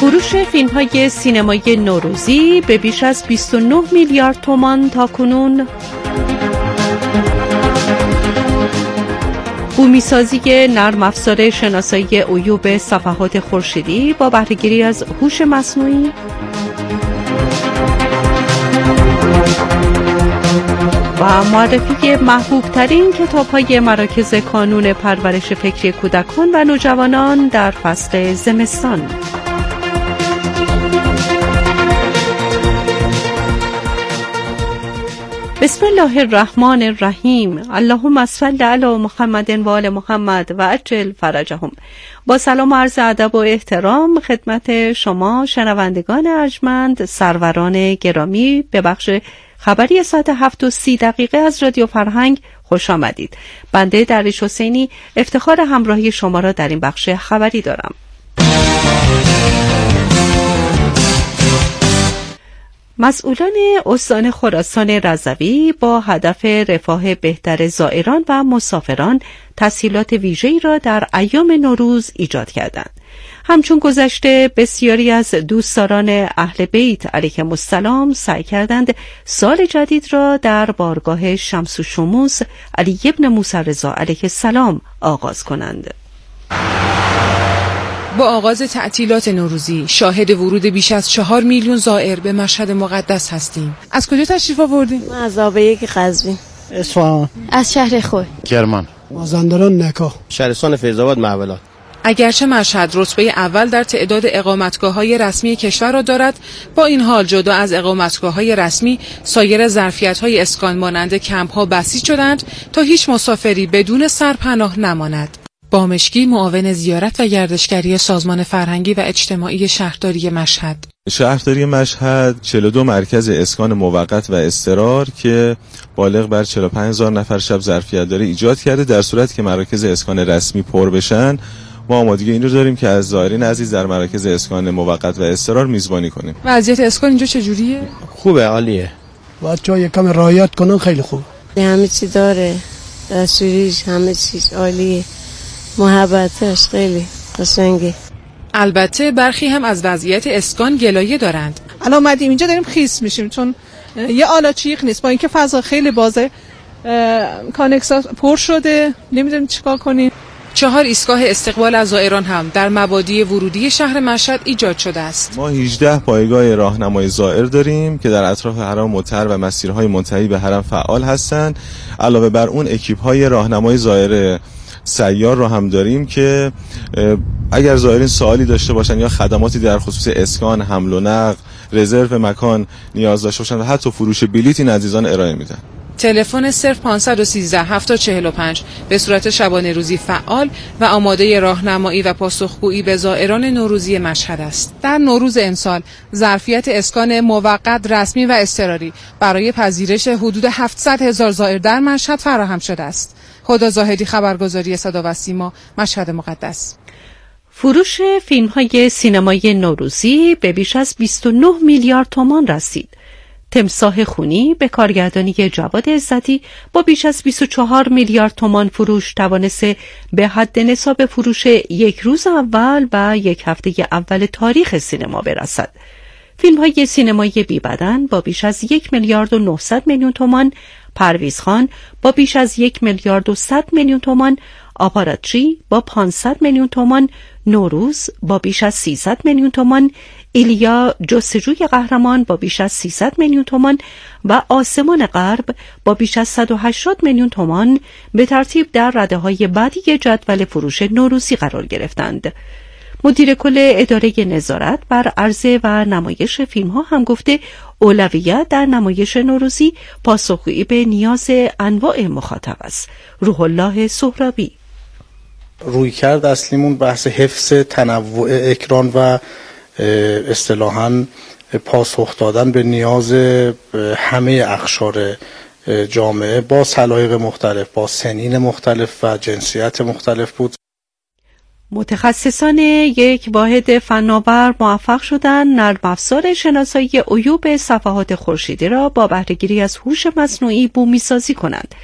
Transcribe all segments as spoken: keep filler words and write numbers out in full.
فروش فیلم‌های سینمایی نوروزی به بیش از بیست و نه میلیارد تومان تاکنون، بومیسازی نرم افزار شناسایی عیوب صفحات خورشیدی با بهره‌گیری از هوش مصنوعی، و معرفی محبوب ترین کتاب های مراکز کانون پرورش فکری کودکان و نوجوانان در فصل زمستان. بسم الله الرحمن الرحیم. اللهم صل علی محمد و آل محمد و عجل فرجهم. با سلام و عرض ادب و احترام خدمت شما شنوندگان ارجمند، سروران گرامی، به بخش خبری ساعت هفت و سی دقیقه از رادیو فرهنگ خوش آمدید. بنده درویش حسینی افتخار همراهی شما را در این بخش خبری دارم. مسئولان استان خراسان رضوی با هدف رفاه بهتر زائران و مسافران تسهیلات ویژه‌ای را در ایام نوروز ایجاد کردند. همچون گذشته بسیاری از دوستداران اهل بیت علیهم السلام سعی کردند سال جدید را در بارگاه شمس و شموس علی ابن موسی رضا علیه السلام آغاز کنند. با آغاز تعطیلات نوروزی شاهد ورود بیش از چهار میلیون زائر به مشهد مقدس هستیم. از کجا تشریف آوردیم؟ ما از آبیک قزوین، اصفهان، از شهر خود، کرمان، مازندران، نکا، شهرستان فیض‌آباد، معولات. اگرچه مشهد رتبه اول در تعداد اقامتگاه‌های رسمی کشور را دارد، با این حال جدا از اقامتگاه‌های رسمی سایر ظرفیت‌های اسکان مانند کمپ‌ها بسیج شدند تا هیچ مسافری بدون سرپناه نماند. بامشکی، معاون زیارت و گردشگری سازمان فرهنگی و اجتماعی شهرداری مشهد. شهرداری مشهد چهل و دو مرکز اسکان موقت و اضطرار که بالغ بر چهل و پنج هزار نفر شب ظرفیت داره ایجاد کرده. در صورتی که مراکز اسکان رسمی پر بشن، ما آمادگی این رو داریم که از زائرین عزیز در مراکز اسکان موقت و اضطرار میزبانی کنیم. وضعیت اسکان اینجا چجوریه؟ خوبه، عالیه. بچه‌ها یکم رعایت کنن، خیلی خوب. همه چی داره، دستوریش همه چیز عالیه، محبتش خیلی قشنگه. البته برخی هم از وضعیت اسکان گلایه دارند. الان اومدیم اینجا داریم خیس میشیم چون یه آلاچیق نیست، با اینکه فضا خیلی بازه، کانکسا پر شده، نمیدونیم چیکار کنیم. چهار ایستگاه استقبال از زائران هم در مبادی ورودی شهر مشهد ایجاد شده است. ما هجده پایگاه راهنمای زائر داریم که در اطراف حرم مطهر و مسیرهای منتهی به حرم فعال هستند. علاوه بر اون اکیپ‌های راهنمای زائر سیار رو هم داریم که اگر زائرین سوالی داشته باشن یا خدماتی در خصوص اسکان، حمل و نقل، رزرو مکان نیاز داشته باشن و حتی فروش بلیط این عزیزان ارائه میدن. تلفن صفر پانصد و سیزده هفتاد چهل و پنج به صورت شبانه روزی فعال و آماده راهنمایی و پاسخگویی به زائران نوروزی مشهد است. در نوروز امسال ظرفیت اسکان موقت، رسمی و اضطراری برای پذیرش حدود هفتصد هزار زائر در مشهد فراهم شده است. خدا زاهدی، خبرگزاری صدا و سیما، مشهد مقدس. فروش فیلم‌های سینمایی نوروزی به بیش از بیست و نه میلیارد تومان رسید. تمساح خونی به کارگردانی جواد عزتی با بیش از بیست و چهار میلیارد تومان فروش توانسته به حد نصاب فروش یک روز اول و یک هفته اول تاریخ سینما برسد. فیلم‌های سینمایی بی‌بدن با بیش از یک میلیارد و نهصد میلیون تومان، پرویز خان با بیش از یک میلیارد و صد میلیون تومان، آپاراتچی با پانصد میلیون تومان، نوروز با بیش از سیصد میلیون تومان، ایلیا جستجوی قهرمان با بیش از سیصد میلیون تومان و آسمان غرب با بیش از صد و هشتاد میلیون تومان به ترتیب در رده‌های بعدی جدول فروش نوروزی قرار گرفتند. مدیر کل اداره نظارت بر عرضه و نمایش فیلم‌ها هم گفته اولویت در نمایش نوروزی پاسخگویی به نیاز انواع مخاطب است. روح الله سهرابی: رویکرد اصلیمون بحث حفظ تنوع اکران و اصطلاحاً پاسخ دادن به نیاز همه اقشار جامعه با سلایق مختلف، با سنین مختلف و جنسیت مختلف بود. متخصصان یک واحد فناور موفق شدند نرم افزار شناسایی عیوب صفحات خورشیدی را با بهره‌گیری از هوش مصنوعی بومی‌سازی کنند.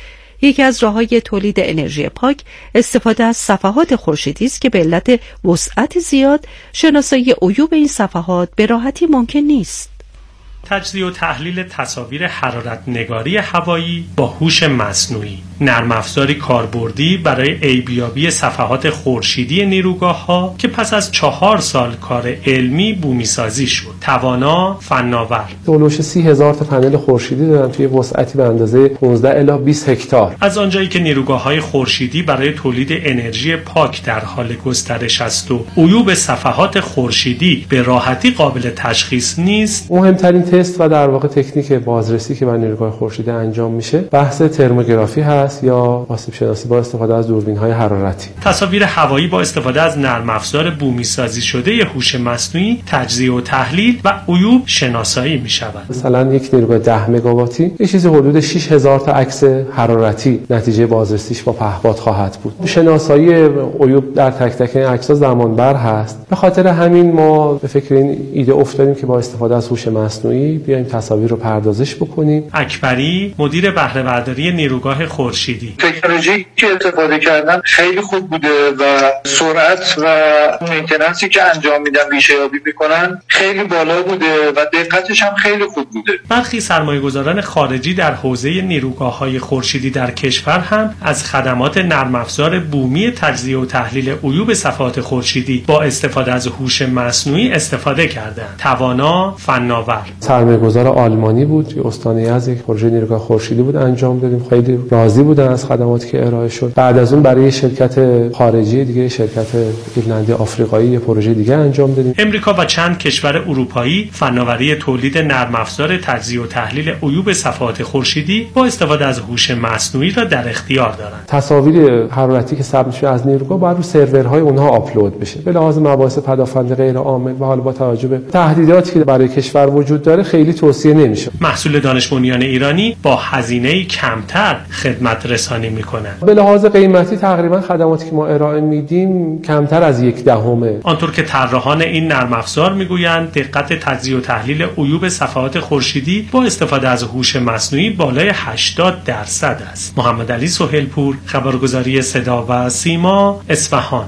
یکی از راه‌های تولید انرژی پاک استفاده از صفحات خورشیدی است که به علت وسعت زیاد شناسایی عیوب این صفحات به راحتی ممکن نیست. تجزیه و تحلیل تصاویر حرارت نگاری هوایی با هوش مصنوعی، نرم افزاری کاربردی برای عیبیابی صفحات خورشیدی نیروگاه‌ها که پس از چهار سال کار علمی بومی سازی شد. توانا، فناور. دولوش سی هزار تا پنل خورشیدی دارن توی وسعتی به اندازه پانزده الی بیست هکتار. از آنجایی که نیروگاه‌های خورشیدی برای تولید انرژی پاک در حال گسترش است و عیوب صفحات خورشیدی به راحتی قابل تشخیص نیست، مهمترین تست و در واقع تکنیک بازرسی که بر نیروگاه خورشیدی انجام میشه بحث ترموگرافی هست یا آسیب شناسی با استفاده از دوربین‌های حرارتی. تصاویر هوایی با استفاده از نرم افزار بومی سازی شده هوش مصنوعی تجزیه و تحلیل و عیوب شناسایی میشود. مثلا یک نیروگاه ده مگاواتی یه چیزی حدود شش هزار تا عکس حرارتی نتیجه بازرسیش با پهپاد خواهد بود. شناسایی عیوب در تک تک این عکس‌ها زمانبر هست. به خاطر همین ما به فکر این ایده افتادیم که با استفاده از هوش مصنوعی بیایم تصاویر رو پردازش بکنیم. اکبری، مدیر بهره برداری نیروگاه خورشیدی: تکنولوژی که استفاده کردن خیلی خوب بوده و سرعت و مینتیننسی که انجام میدن ریشه یابی میکنن خیلی بالا بوده و دقتش هم خیلی خوب بوده. برخی سرمایه‌گذاران خارجی در حوزه نیروگاه‌های خورشیدی در کشور هم از خدمات نرم افزار بومی تجزیه و تحلیل عیوب صفحات خورشیدی با استفاده از هوش مصنوعی استفاده کردند. توانا، فناور. سرمایه‌گذار آلمانی بود که استان از یک پروژه نیروگاه خورشیدی بود انجام دادیم. خیلی راضی بودن از خدماتی که ارائه شد. بعد از اون برای شرکت خارجی دیگه، شرکت ایرلندی آفریقایی، یه پروژه دیگه انجام دادیم. امریکا و چند کشور اروپایی فناوری تولید نرم افزار تجزیه و تحلیل عیوب صفحات خورشیدی با استفاده از هوش مصنوعی را در اختیار دارند. تصاویر حرارتی که ثبت میشه از نیروگاه باید رو سرورهای اونها آپلود بشه. به لحاظ مباحث پدافند غیر عامل و حالا با توجه به تهدیداتی که برای کشور وجود داره خیلی توصیه نمیشه. محصول دانش بنیان ایرانی با هزینه کمتر خدمت رسانی میکنه. به لحاظ قیمتی تقریبا خدماتی که ما ارائه میدیم کمتر از یک دهمه. آنطور که طراحان این نرم افزار میگویند دقت تجزیه و تحلیل عیوب صفحات خورشیدی با استفاده از هوش مصنوعی بالای هشتاد درصد است. محمد علی سهیلپور، خبرگزاری صدا و سیما، اصفهان.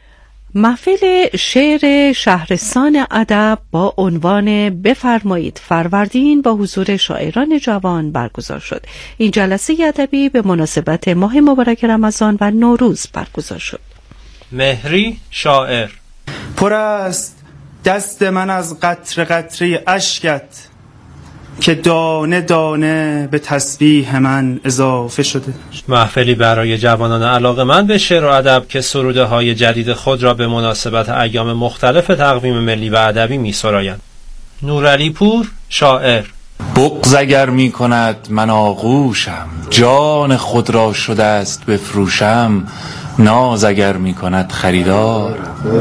محفل شعر شهرستان ادب با عنوان بفرمایید فروردین با حضور شاعران جوان برگزار شد. این جلسه ادبی به مناسبت ماه مبارک رمضان و نوروز برگزار شد. مهری، شاعر: پر است دست من از قطره قطره اشکت که دانه دانه به تسبیح من اضافه شده. محفلی برای جوانان علاقه‌مند به شعر و ادب که سروده های جدید خود را به مناسبت ایام مختلف تقویم ملی و ادبی می‌سرایند. نورعلی پور، شاعر: بغض اگر می کند من آغوشم، جان خود را شده است بفروشم. ناز اگر می کند خریدار،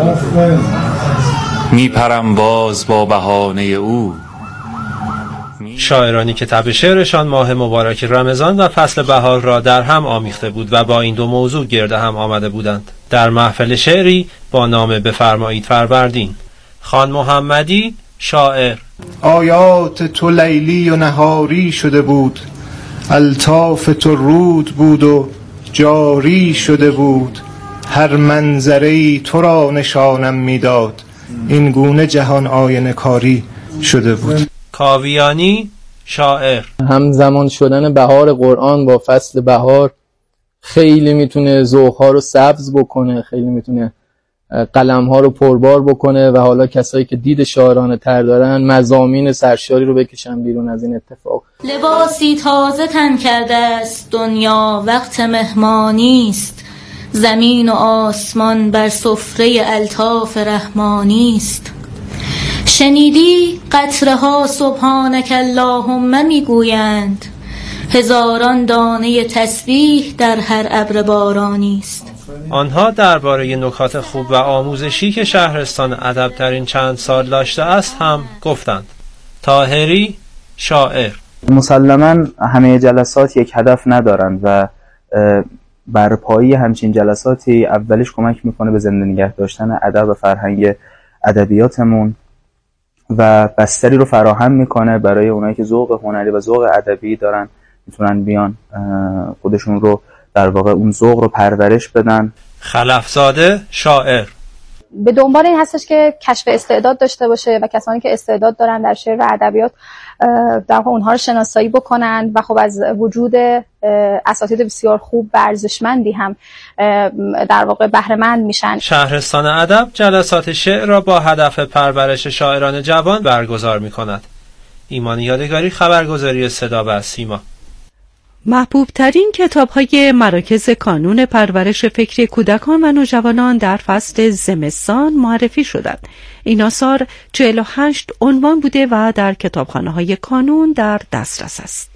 می پرم باز با بهانه او. شاعرانی که طبع شعرشان ماه مبارک رمضان و فصل بهار را در هم آمیخته بود و با این دو موضوع گرد هم آمده بودند. در محفل شعری با نام بفرمایید فروردین، خان محمدی، شاعر: آیات تو لیلی و نهاری شده بود، الطاف تو رود بود و جاری شده بود. هر منظری تو را نشانم میداد، این گونه جهان آینه کاری شده بود. کاویانی، شاعر: همزمان شدن بهار قرآن با فصل بهار خیلی میتونه ذوق‌ها رو سبز بکنه، خیلی میتونه قلم‌ها رو پربار بکنه و حالا کسایی که دید شاعرانه تر دارن مضامین سرشاری رو بکشن بیرون از این اتفاق. لباسی تازه تن کرده است دنیا، وقت مهمانی است، زمین و آسمان بر سفره الطاف رحمانی است. شنیدی قطره ها سبحانک اللهم میگویند، هزاران دانه تسبیح در هر ابر بارانی است. آنها درباره نکات خوب و آموزشی که شهرستان ادب در این چند سال داشته است هم گفتند. طاهری، شاعر: مسلماً همه جلسات یک هدف ندارند و برپایی همچین جلساتی اولش کمک میکنه به زنده نگه داشتن ادب و فرهنگ ادبیاتمون و بستری رو فراهم میکنه برای اونایی که ذوق هنری و ذوق ادبی دارن میتونن بیان خودشون رو در واقع اون ذوق رو پرورش بدن. خلفزاده شاعر به دنبال این هستش که کشف استعداد داشته باشه و کسانی که استعداد دارن در شعر و ادبیات در واقع اونها رو شناسایی بکنن و خب از وجود اساتید بسیار خوب و ارزشمندی هم در واقع بهره مند میشن. شهرستان ادب جلسات شعر را با هدف پرورش شاعران جوان برگزار میکند. ایمان یادگاری، خبرگزاری صدا و سیما. محبوب ترین کتاب های مراکز کانون پرورش فکری کودکان و نوجوانان در فصل زمستان معرفی شدند. این آثار چهل و هشت عنوان بوده و در کتابخانه های کانون در دسترس است.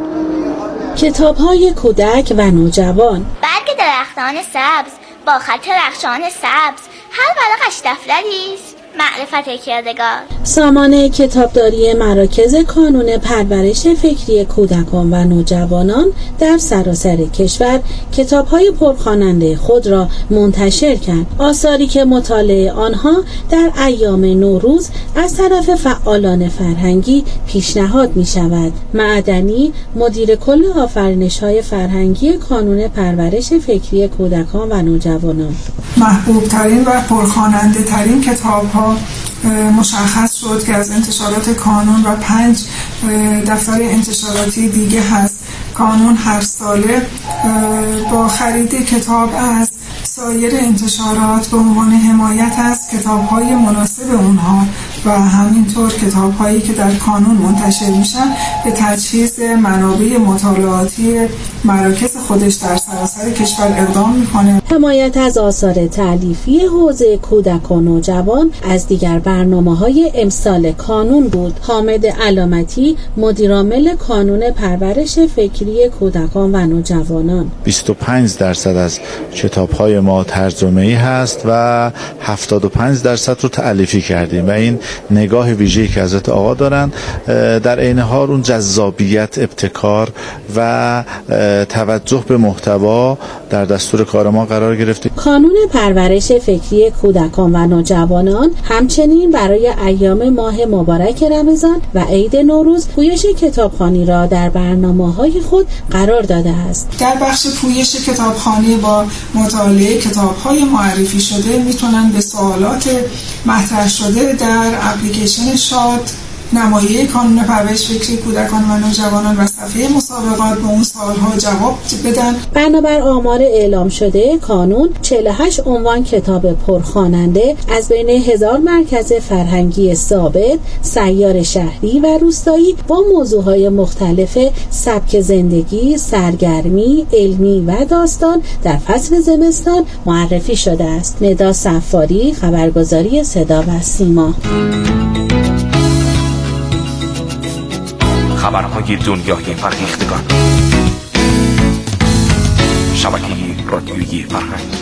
کتاب های کودک و نوجوان. برگ درختان سبز با خط رخشان سبز، هر ورقش دفتری است، معرفت کردگار. سامانه کتابداری مراکز کانون پرورش فکری کودکان و نوجوانان در سراسر کشور کتاب‌های پرخواننده خود را منتشر کرد. آثاری که مطالعه آنها در ایام نوروز از طرف فعالان فرهنگی پیشنهاد می‌شود. معدنی، مدیر کل آفرینش‌های فرهنگی کانون پرورش فکری کودکان و نوجوانان. محبوب ترین و پرخواننده ترین کتاب‌ها مشخص شد که از انتشارات کانون و پنج دفتر انتشاراتی دیگه هست. کانون هر ساله با خرید کتاب از سایر انتشارات به عنوان حمایت از کتاب‌های مناسب اونها و همینطور کتاب‌هایی که در کانون منتشر میشن به تجهیز منابع مطالعاتی مراکز خودش در سراسر کشور اقدام میکنه. حمایت از آثار تألیفی حوزه کودک و نوجوان از دیگر برنامه‌های امسال کانون بود. حامد علامتی، مدیرعامل کانون پرورش فکری کودکان و نوجوانان. بیست و پنج درصد از کتاب‌های ما ترجمه‌ای هست و هفتاد و پنج درصد رو تألیفی کردیم و این نگاه ویژه‌ای که حضرت آقا دارن، در عین حال اون جذابیت، ابتکار و توجه به محتوا در دستور کار ما قرار گرفته. کانون پرورش فکری کودکان و نوجوانان همچنین برای ایام ماه مبارک رمضان و عید نوروز پویش کتابخوانی را در برنامه‌های خود قرار داده است. در بخش پویش کتابخوانی با مطالعه کتاب‌های معرفی شده میتونن به سوالات مطرح شده در اپلیکیشن شاد، نمایه کانون پرورش فکری کودکان و نوجوانان و صفحه مسابقات به اون سوال‌ها جواب بدن. بنابر آمار اعلام شده کانون چهل و هشت عنوان کتاب پرخواننده از بین هزار مرکز فرهنگی ثابت، سیار شهری و روستایی با موضوعهای مختلف سبک زندگی، سرگرمی، علمی و داستان در فصل زمستان معرفی شده است. ندا صفاری، خبرگزاری صدا و سیما. خبرهای دنیای فرهیختگان، شبکه رادیویی فرهنگ.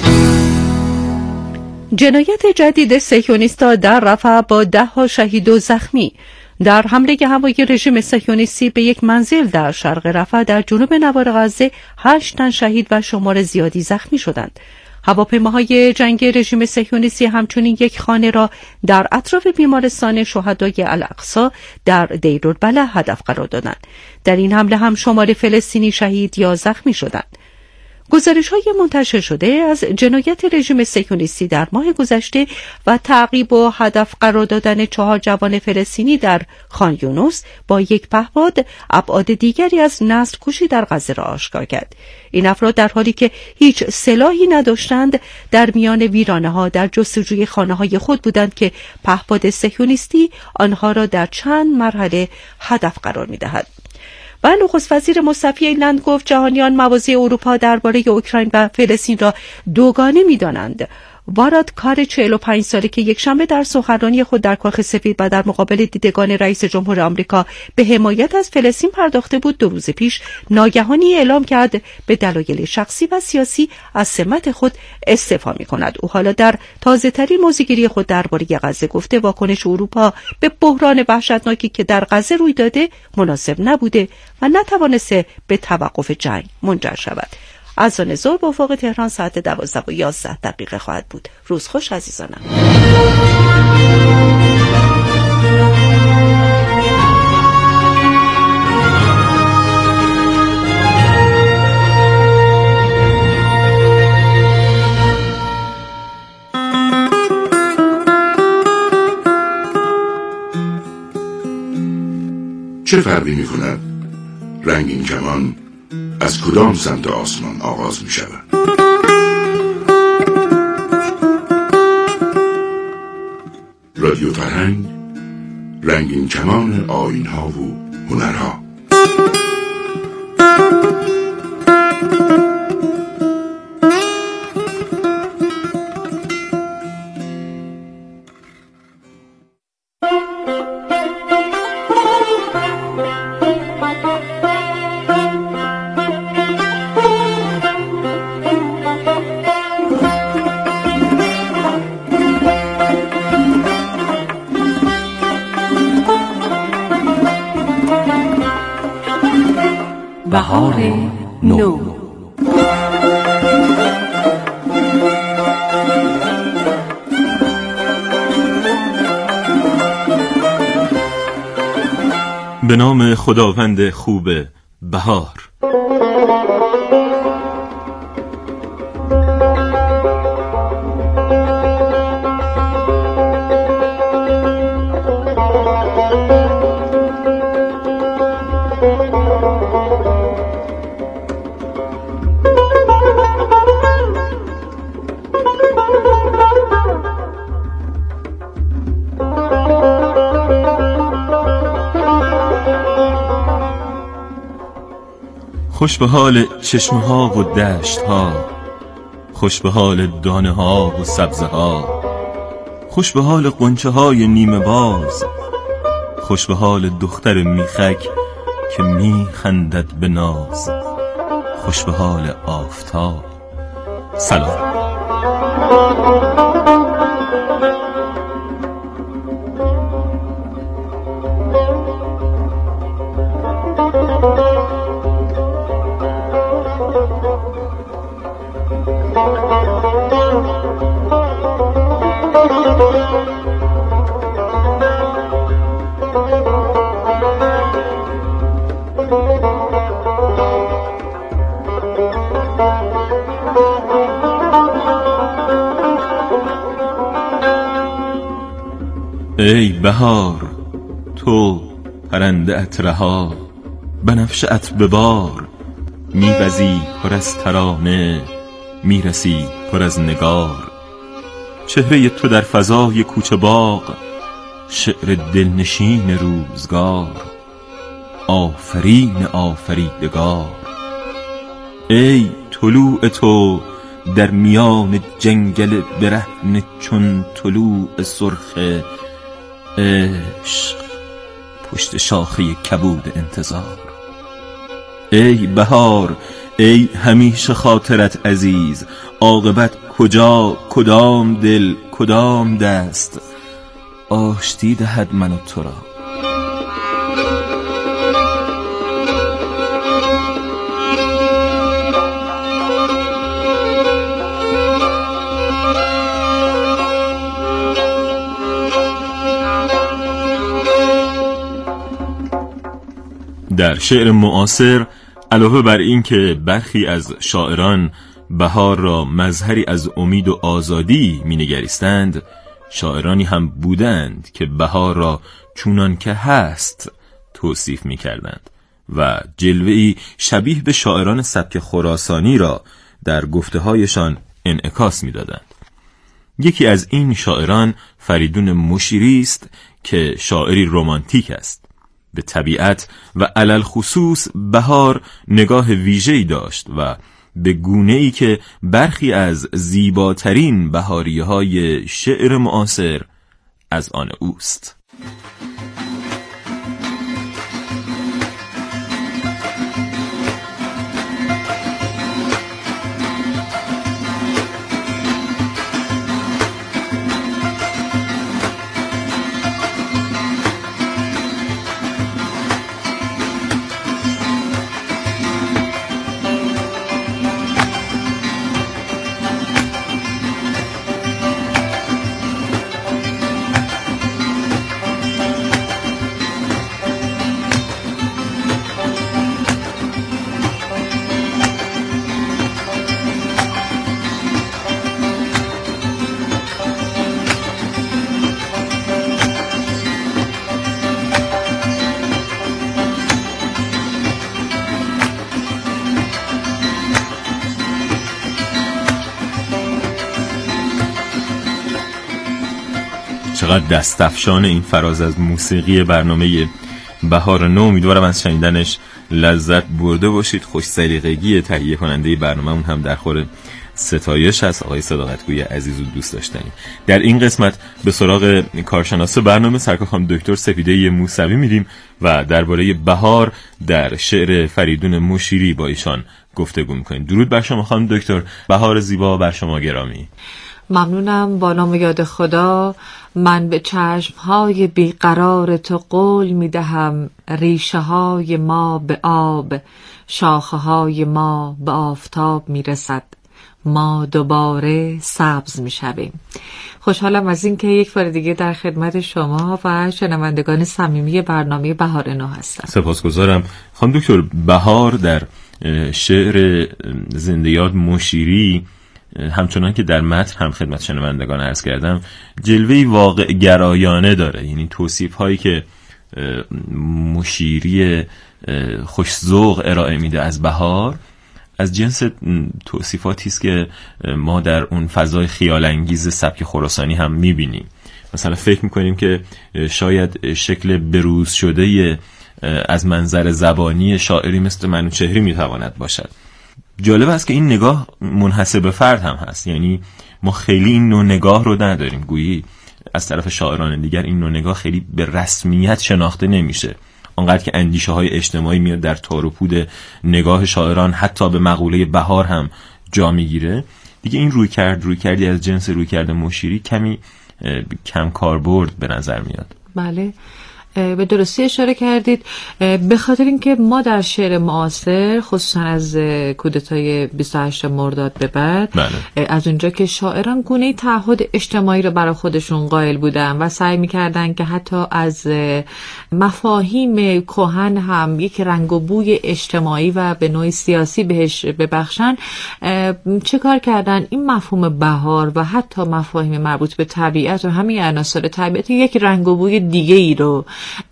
جنایت جدید صهیونیست‌ها در رفح با ده ها شهید و زخمی. در حمله هوایی رژیم صهیونیستی به یک منزل در شرق رفح در جنوب نوار غزه هشت تن شهید و شمار زیادی زخمی شدند. هواپیماهای جنگی رژیم صهیونیستی همچنین یک خانه را در اطراف بیمارستان شهدای الاقصی در دیرالبلح هدف قرار دادند. در این حمله هم شمار فلسطینی شهید یا زخمی شدند. گزارش‌های منتشر شده از جنایت رژیم صهیونیستی در ماه گذشته و تعقیب و هدف قرار دادن چهار جوان فلسطینی در خان یونس با یک پهپاد ابعاد دیگری از نسل‌کشی در غزه را آشکار کرد. این افراد در حالی که هیچ سلاحی نداشتند در میان ویرانه‌ها در جستجوی خانه‌های خود بودند که پهپاد صهیونیستی آنها را در چند مرحله هدف قرار می‌دهد. و نخست وزیر مصطفی ایلند گفت جهانیان مواضع اروپا درباره اوکراین و فلسطین را دوگانه می‌دانند. واراد کار چهل و پنج ساله که یک شنبه در سخنرانی خود در کاخ سفید و در مقابل دیدگان رئیس جمهور آمریکا به حمایت از فلسطین پرداخته بود، دو روز پیش ناگهانی اعلام کرد به دلایل شخصی و سیاسی از سمت خود استعفا می‌کند. او حالا در تازه‌ترین موضع‌گیری خود درباره غزه گفته واکنش اروپا به بحران وحشتناکی که در غزه روی داده مناسب نبوده و نتوانسته به توقف جنگ منجر شود. از آن ظهر به افق تهران ساعت دوازده و یازده دقیقه خواهد بود. روز خوش عزیزانم. چه فرقی می کند رنگین کمان از کدام سمت آسمان آغاز می شود؟ رادیو فرهنگ، رنگین کمان آیین‌ها و هنرها. بهار نو. به نام خداوند خوب بهار. خوش به حال چشمه ها و دشت ها، خوش به حال دانه ها و سبزه ها، خوش به حال غنچه های نیمه باز، خوش به حال دختر میخک که میخندد به ناز، خوش به حال آفتاب. سلام. ای بهار، تو پرنده ات رها، بنفشه ات به بار، میوزی پر از ترانه، میرسی پر از نگار. چهره تو در فضای کوچه باغ، شعر دلنشین روزگار، آفرین آفریدگار. ای طلوع تو در میان جنگل برهنه چون طلوع سرخ عشق پشت شاخه کبود انتظار. ای بهار، ای همیشه خاطرت عزیز، عاقبت کجا، کدام دل، کدام دست آشتی دهد من و تو را. در شعر معاصر علاوه بر این که برخی از شاعران بهار را مظهری از امید و آزادی مینگریستند، شاعرانی هم بودند که بهار را چونان که هست توصیف میکردند و جلوه‌ای شبیه به شاعران سبک خراسانی را در گفته‌هایشان انعکاس میدادند. یکی از این شاعران فریدون مشیری است که شاعری رمانتیک است. به طبیعت و علل خصوص بهار نگاه ویژه‌ای داشت و به گونه‌ای که برخی از زیباترین بهاریه‌های شعر معاصر از آن اوست. چقدر دستفشان این فراز از موسیقی برنامه بهار نو. امیدوارم از شنیدنش لذت برده باشید. خوش سلیقگی تهیه کننده برنامه اون هم در خور ستایش هست، آقای صداقتگوی عزیز و دوست داشتنی. در این قسمت به سراغ کارشناس برنامه سرکار خانم دکتر سپیده موسوی میریم و درباره بهار در شعر فریدون مشیری با ایشان گفتگو میکنیم. درود بر شما خانم دکتر، بهار زیبا بر شما گرامی. ممنونم. با نام یاد خدا، من به چشمهای بیقرار تو قول میدهم، ریشه های ما به آب، شاخه های ما به آفتاب میرسد، ما دوباره سبز میشویم. خوشحالم از این که یک بار دیگه در خدمت شما و شنوندگان صمیمی برنامه بهار نو هستم. سپاسگزارم. خانم دکتر، بهار در شعر زنده یاد مشیری همچنان که در متن هم خدمت شنوندگان عرض کردم جلوه‌ای واقع گرایانه داره، یعنی توصیف هایی که مشیری خوش‌ذوق ارائه میده از بهار از جنس توصیفاتی است که ما در اون فضای خیال انگیز سبک خراسانی هم میبینیم. مثلا فکر میکنیم که شاید شکل بروز شده از منظر زبانی شاعری مثل منوچهری میتواند باشد. جالب است که این نگاه منحصر به فرد هم هست، یعنی ما خیلی این نوع نگاه رو نداریم، گویی از طرف شاعران دیگر این نوع نگاه خیلی به رسمیت شناخته نمیشه. آنقدر که اندیشه های اجتماعی میاد در تار و پود نگاه شاعران حتی به مقوله بهار هم جا میگیره، دیگه این روی کرد روی کردی از جنس روی کرد مشیری کمی کم کاربرد به نظر میاد. بله، به درستی اشاره کردید، به خاطر اینکه ما در شعر معاصر خصوصا از کودتای بیست و هشتم مرداد به بعد بله. از اونجا که شاعران گونه تعهد اجتماعی رو برای خودشون قائل بودن و سعی میکردن که حتی از مفاهیم کهن هم یک رنگ و بوی اجتماعی و به نوعی سیاسی بهش ببخشن، چه کار کردن؟ این مفهوم بهار و حتی مفاهیم مربوط به طبیعت و همین عناصر طبیعت یک رنگ و بوی دیگه ای رو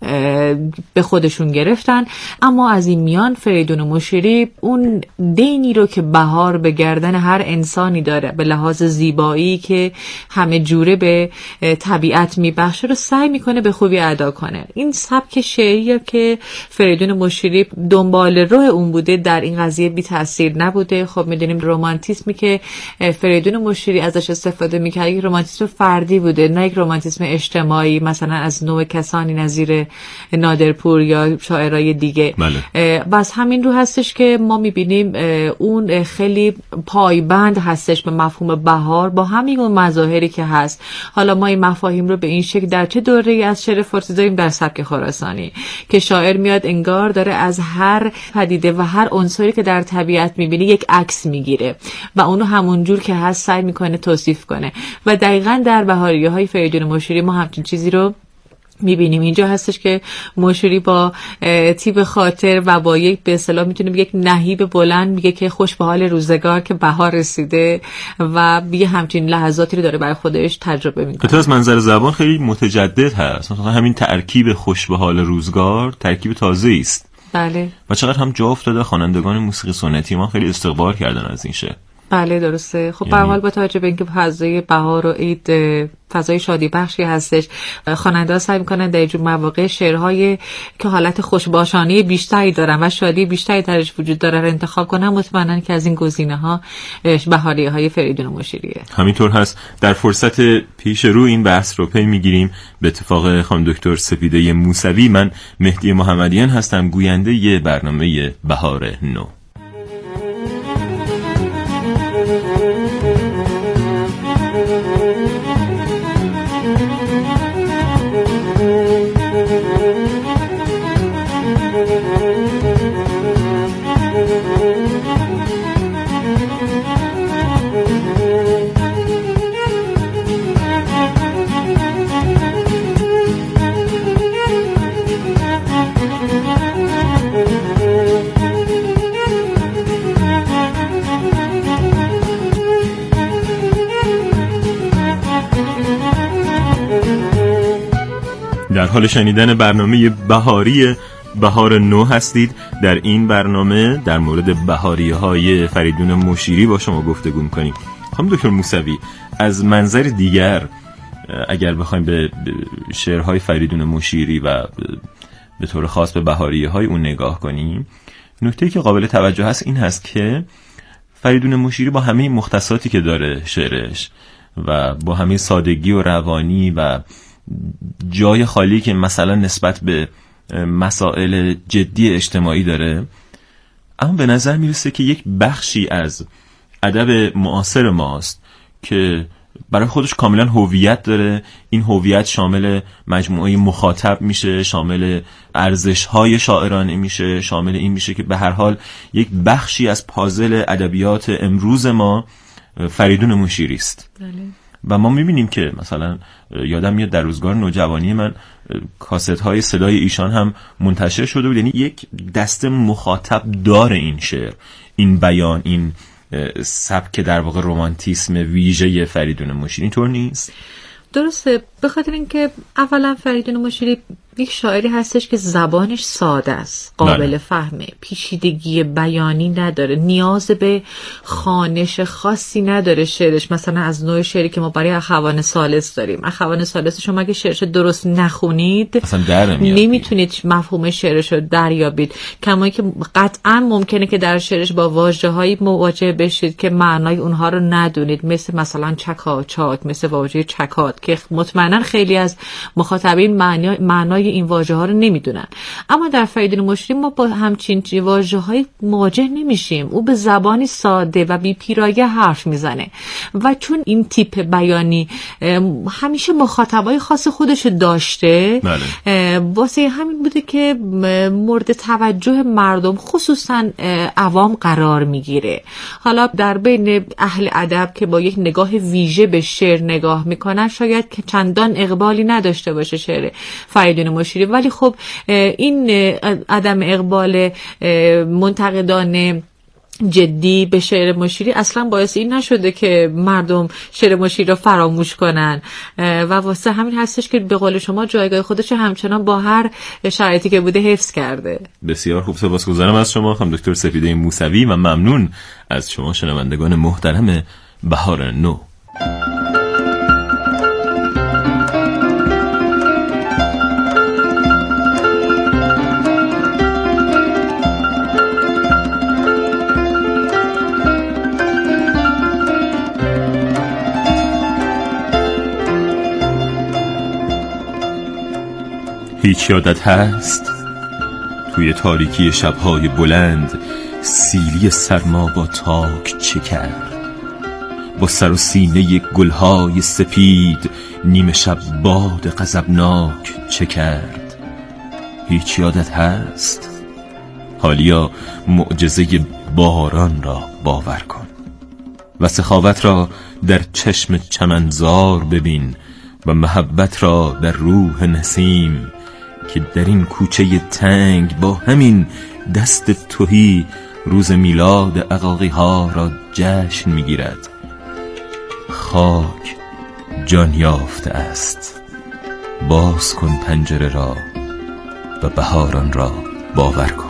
به خودشون گرفتن. اما از این میان فریدون مشیری اون دینی رو که بهار به گردن هر انسانی داره به لحاظ زیبایی که همه جوره به طبیعت میبخشه رو سعی میکنه به خوبی ادا کنه. این سبک شعری که فریدون مشیری دنبال راه اون بوده در این قضیه بی تاثیر نبوده. خب میدونیم رمانتیسمی که فریدون مشیری ازش استفاده میکرد یک رمانتیسم فردی بوده، نه یک رمانتیسم اجتماعی مثلا از نوع کسانی نظیر نادرپور یا شاعرای دیگه. بله. بس همین رو هستش که ما میبینیم اون خیلی پایبند هستش به مفهوم بهار با همین اون مظاهری که هست. حالا ما این مفاهیم رو به این شکل در چه دوره‌ای از شعر فارسی داریم؟ در سبک خراسانی که شاعر میاد انگار داره از هر پدیده و هر عنصری که در طبیعت میبینه یک عکس میگیره و اونو همون جور که هست سعی میکنه توصیف کنه و دقیقاً در بهاریه‌های فریدون مشیری ما همچین چیزی رو میبینیم. اینجا هستش که مشیری با تیب خاطر و با یک به اصطلاح میتونیم یک نهیب بلند میگه که خوش به حال روزگار که بهار رسیده و یه همچین لحظاتی رو داره برای خودش تجربه میکنه. حتی از منظر زبان خیلی متجدد هست، مثلا همین ترکیب خوش به حال روزگار ترکیب تازه است. بله. و چقدر هم جا افتاده خوانندگان موسیقی سنتی ما خیلی استقبال کردن از این شعر. بله درسته. خب به هر حال با توجه به اینکه فضای بهار و عید فضای شادی بخشی هستش، خواننده‌ها سعی می‌کنن در اینجور مواقع شعرهای که حالت خوشباشانی بیشتری دارن و شادی بیشتری درش وجود داره رو انتخاب کنن. مطمئناً که از این گزینه‌ها بهاریه‌های فریدون مشیریه. همینطور هست. در فرصت پیش رو این بحث رو پی می‌گیریم. به اتفاق خانم دکتر سپیده موسوی، من مهدی محمدیان هستم، گوینده ی برنامه بهار نو. در حال شنیدن برنامه بهاری بهار نو هستید. در این برنامه در مورد بهاریه‌های فریدون مشیری با شما گفتگو می‌کنیم. خانم دکتر موسوی، از منظر دیگر اگر بخوایم به شعرهای فریدون مشیری و به طور خاص به بهاریه های اون نگاه کنیم، نکته‌ای که قابل توجه هست این هست که فریدون مشیری با همه مختصاتی که داره شعرش و با همه سادگی و روانی و جای خالی که مثلا نسبت به مسائل جدی اجتماعی داره، اما به نظر میرسه که یک بخشی از ادب معاصر ماست که برای خودش کاملا هویت داره. این هویت شامل مجموعه مخاطب میشه، شامل ارزش‌های شاعرانه میشه، شامل این میشه که به هر حال یک بخشی از پازل ادبیات امروز ما فریدون مشیری است. و ما میبینیم که مثلا یادم میاد در روزگار نوجوانی من کاست های صدای ایشان هم منتشر شده بود، یعنی یک دست مخاطب داره این شعر، این بیان، این سبک در واقع رمانتیسم ویژه فریدون مشیری. اینطور نیست؟ درسته، به خاطر اینکه اولا فریدون مشیری یک شاعری هستش که زبانش ساده است، قابل فهمه، پیچیدگی بیانی نداره، نیاز به خوانش خاصی نداره شعرش. مثلا از نوع شعری که ما برای اخوان ثالث داریم، اخوان ثالث شما اگه شعرش درست نخونید نمیتونید مفهوم شعرش رو دریابید، کما که قطعا ممکنه که در شعرش با واژه‌هایی مواجه بشید که معنای اونها رو ندونید، مثل مثلا چکاچاک، مثل واژه چکات که مطمئنا خیلی از مخاطبین معنای معنای این واژه ها رو نمیدونن. اما در فریدون مشیری ما با همچین واژه های مواجه نمیشیم. او به زبانی ساده و بی پیرایه حرف میزنه و چون این تیپ بیانی همیشه مخاطبای خاص خودش داشته، واسه همین بوده که مورد توجه مردم خصوصا عوام قرار میگیره. حالا در بین اهل ادب که با یک نگاه ویژه به شعر نگاه میکنن شاید که چندان اقبالی نداشته باشه شعر فریدون مشیری، ولی خب این عدم اقبال منتقدان جدی به شعر مشیری اصلا باعث این نشده که مردم شعر مشیری رو فراموش کنن و واسه همین هستش که به قول شما جایگاه خودش همچنان با هر شرایطی که بوده حفظ کرده. بسیار خوب، سپاسگزارم از شما خانم دکتر سپیده موسوی و ممنون از شما شنوندگان محترم بهار نو. هیچ یادت هست توی تاریکی شبهای بلند سیلی سرما با تاک چه کرد؟ با سر و سینه گلهای سپید نیمه شب باد غضبناک چه کرد؟ هیچ یادت هست؟ حالیا معجزه باران را باور کن و سخاوت را در چشم چمنزار ببین و محبت را در روح نسیم که در این کوچه تنگ با همین دست تهی روز میلاد عقاقی ها را جشن میگیرد. خاک جان یافته است، باز کن پنجره را و بهاران را باور کن.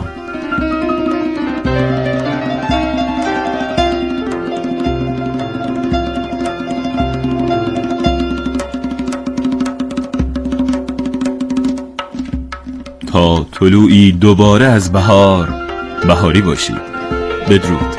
تا طلوعی دوباره از بهار بهاری باشید. بدرود.